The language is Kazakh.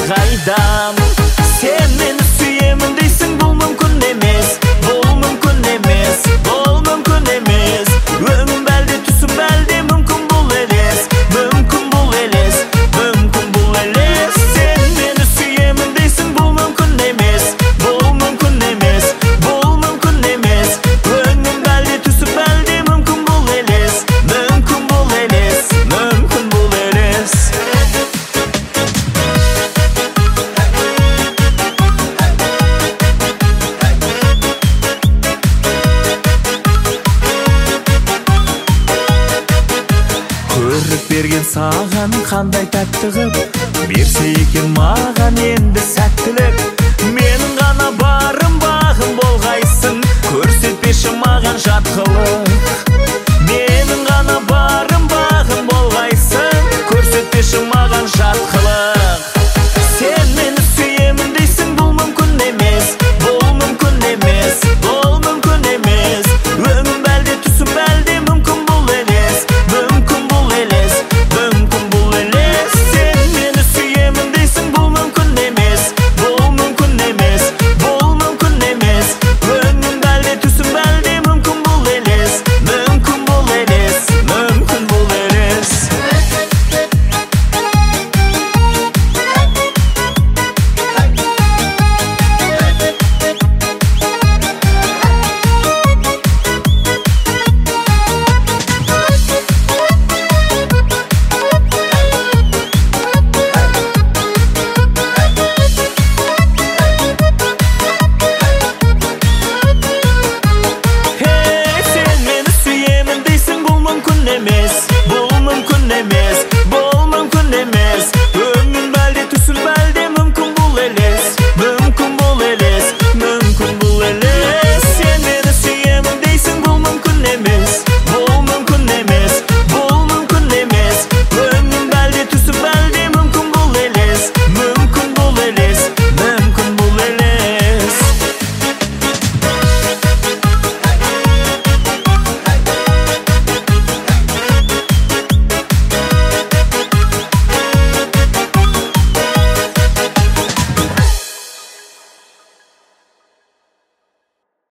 қайдам. Сен мені сүйемін дейсің, бұл мүмкін емес, бұл мүмкін емес, бұл мүмкін емес. Өңім бәлде, түсім бәлде, мүмкін бұл елес, мүмкін бұл елес, мүмкін бұл елес. Сен мені сүйемін дейсің, бұл мүмкін емес, бұл мүмкін емес, бұл мүмкін емес. Өңім бәлде, түсім бәлде, мүмкін бұл елес, мүмкін бұл елес, мүмкін бұл елес. Көріп берген саған қандай тәтті қып, берсе екен маған енді сәттілік. Менің ғана барым бағым болғайсың, көрсетпеші маған жат қылық.